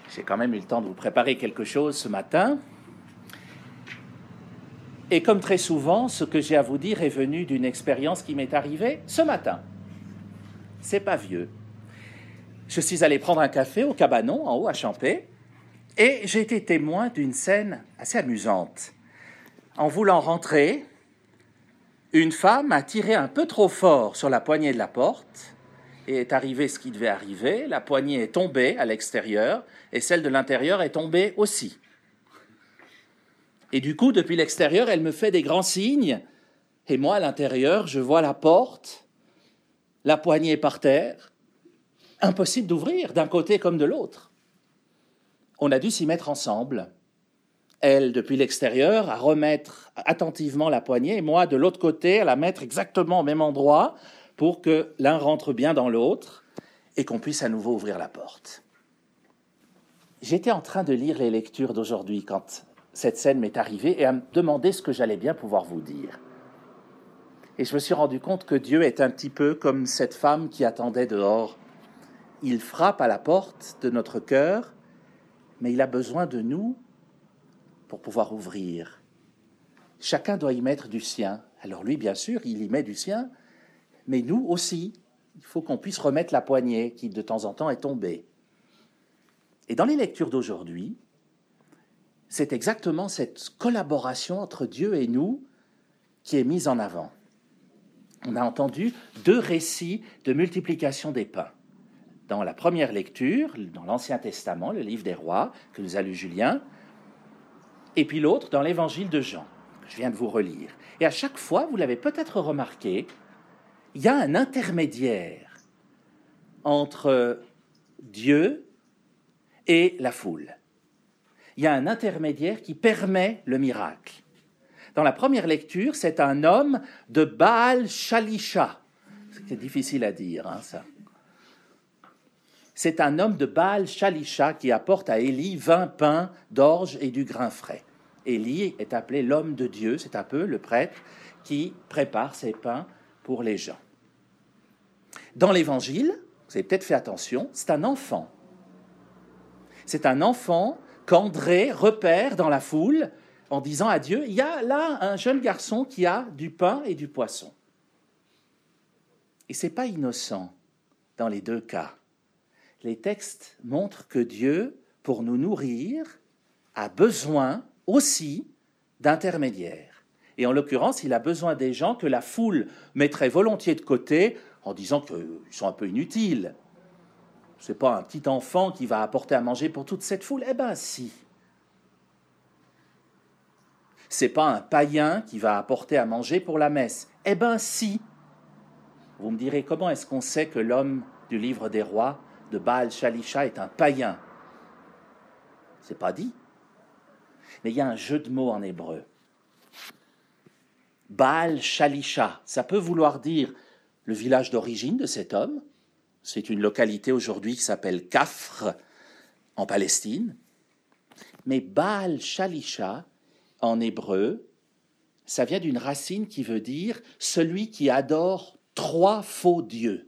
J'ai quand même eu le temps de vous préparer quelque chose ce matin. Et comme très souvent, ce que j'ai à vous dire est venu d'une expérience qui m'est arrivée ce matin. C'est pas vieux. Je suis allé prendre un café au Cabanon, en haut à Champé, et j'ai été témoin d'une scène assez amusante. En voulant rentrer, une femme a tiré un peu trop fort sur la poignée de la porte, et est arrivé ce qui devait arriver. La poignée est tombée à l'extérieur, et celle de l'intérieur est tombée aussi. Et du coup, depuis l'extérieur, elle me fait des grands signes, et moi, à l'intérieur, je vois la porte, la poignée par terre, impossible d'ouvrir d'un côté comme de l'autre. On a dû s'y mettre ensemble. Elle, depuis l'extérieur, à remettre attentivement la poignée, et moi, de l'autre côté, à la mettre exactement au même endroit pour que l'un rentre bien dans l'autre et qu'on puisse à nouveau ouvrir la porte. J'étais en train de lire les lectures d'aujourd'hui quand cette scène m'est arrivée et à me demander ce que j'allais bien pouvoir vous dire. Et je me suis rendu compte que Dieu est un petit peu comme cette femme qui attendait dehors. Il frappe à la porte de notre cœur, mais il a besoin de nous pour pouvoir ouvrir. Chacun doit y mettre du sien. Alors lui, bien sûr, il y met du sien, mais nous aussi, il faut qu'on puisse remettre la poignée qui, de temps en temps, est tombée. Et dans les lectures d'aujourd'hui, c'est exactement cette collaboration entre Dieu et nous qui est mise en avant. On a entendu 2 récits de multiplication des pains. Dans la première lecture, dans l'Ancien Testament, le livre des Rois, que nous a lu Julien, et puis l'autre dans l'Évangile de Jean, que je viens de vous relire. Et à chaque fois, vous l'avez peut-être remarqué, il y a un intermédiaire entre Dieu et la foule. Il y a un intermédiaire qui permet le miracle. Dans la première lecture, c'est un homme de Baal Shalisha. C'est difficile à dire, ça. C'est un homme de Baal Shalisha qui apporte à Élie 20 pains d'orge et du grain frais. Élie est appelé l'homme de Dieu, c'est un peu le prêtre qui prépare ces pains pour les gens. Dans l'Évangile, vous avez peut-être fait attention, c'est un enfant. C'est un enfant qu'André repère dans la foule en disant à Dieu, il y a là un jeune garçon qui a du pain et du poisson. Et ce n'est pas innocent dans les 2 cas. Les textes montrent que Dieu, pour nous nourrir, a besoin aussi d'intermédiaires. Et en l'occurrence, il a besoin des gens que la foule mettrait volontiers de côté en disant qu'ils sont un peu inutiles. Ce n'est pas un petit enfant qui va apporter à manger pour toute cette foule. Eh bien, si. Ce n'est pas un païen qui va apporter à manger pour la messe. Eh bien, si. Vous me direz, comment est-ce qu'on sait que l'homme du livre des rois de Baal Shalisha est un païen? C'est pas dit. Mais il y a un jeu de mots en hébreu. Baal Shalisha, ça peut vouloir dire le village d'origine de cet homme. C'est une localité aujourd'hui qui s'appelle Kafr, en Palestine. Mais Baal Shalisha, en hébreu, ça vient d'une racine qui veut dire celui qui adore 3 faux dieux.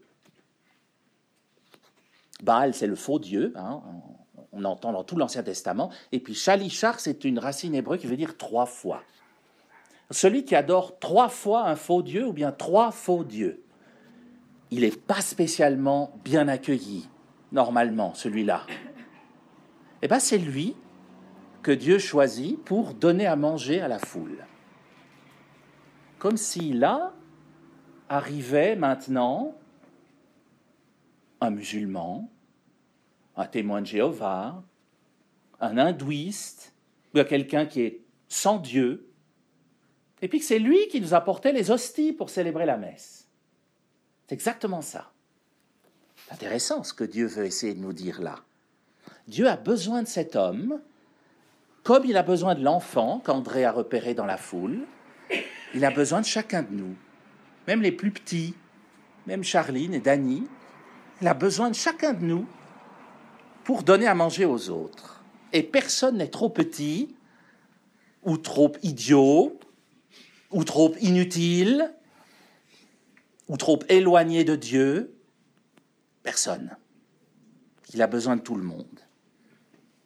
Baal, c'est le faux dieu, on entend dans tout l'Ancien Testament. Et puis Shalishar, c'est une racine hébreu qui veut dire 3 fois. Celui qui adore 3 fois un faux dieu ou bien 3 faux dieux. Il n'est pas spécialement bien accueilli, normalement, celui-là. Eh bien, c'est lui que Dieu choisit pour donner à manger à la foule. Comme si là arrivait maintenant un musulman, un témoin de Jéhovah, un hindouiste, ou quelqu'un qui est sans Dieu, et puis que c'est lui qui nous apportait les hosties pour célébrer la messe. C'est exactement ça. C'est intéressant ce que Dieu veut essayer de nous dire là. Dieu a besoin de cet homme, comme il a besoin de l'enfant qu'André a repéré dans la foule. Il a besoin de chacun de nous, même les plus petits, même Charline et Dany. Il a besoin de chacun de nous pour donner à manger aux autres. Et personne n'est trop petit, ou trop idiot, ou trop inutile, ou trop éloigné de Dieu. Personne. Il a besoin de tout le monde.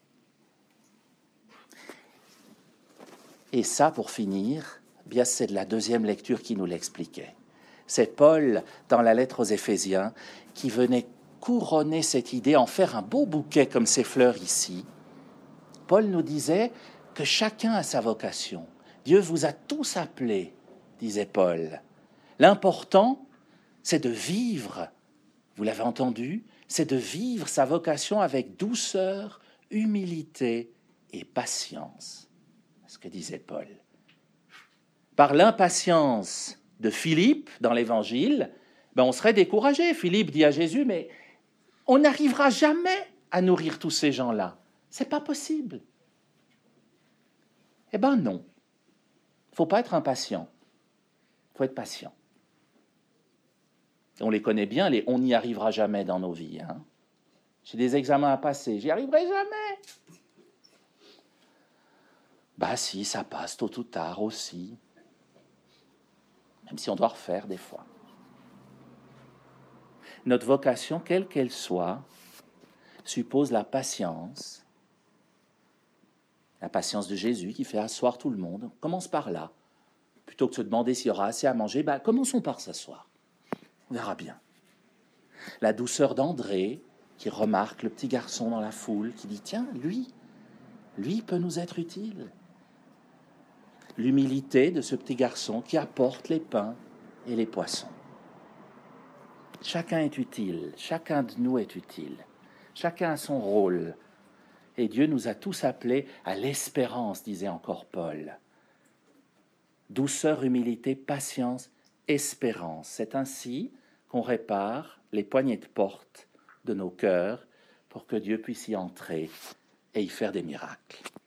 Et ça, pour finir, bien c'est de la deuxième lecture qui nous l'expliquait. C'est Paul, dans la lettre aux Éphésiens, qui venait couronner cette idée, en faire un beau bouquet comme ces fleurs ici. Paul nous disait que chacun a sa vocation. Dieu vous a tous appelés, disait Paul. L'important, c'est de vivre, vous l'avez entendu, c'est de vivre sa vocation avec douceur, humilité et patience. C'est ce que disait Paul. Par l'impatience de Philippe dans l'Évangile, on serait découragé. Philippe dit à Jésus, mais on n'arrivera jamais à nourrir tous ces gens-là. C'est pas possible. Eh bien non. Il ne faut pas être impatient. Il faut être patient. On les connaît bien, les « on n'y arrivera jamais » dans nos vies. Hein. J'ai des examens à passer, j'y arriverai jamais. Si, ça passe tôt ou tard aussi. Même si on doit refaire des fois. Notre vocation, quelle qu'elle soit, suppose la patience de Jésus qui fait asseoir tout le monde. On commence par là. Plutôt que de se demander s'il y aura assez à manger, commençons par s'asseoir. On verra bien. La douceur d'André qui remarque le petit garçon dans la foule, qui dit « Tiens, lui peut nous être utile. » L'humilité de ce petit garçon qui apporte les pains et les poissons. Chacun est utile, chacun de nous est utile. Chacun a son rôle. Et Dieu nous a tous appelés à l'espérance, disait encore Paul. Douceur, humilité, patience, espérance. C'est ainsi qu'on répare les poignées de porte de nos cœurs pour que Dieu puisse y entrer et y faire des miracles.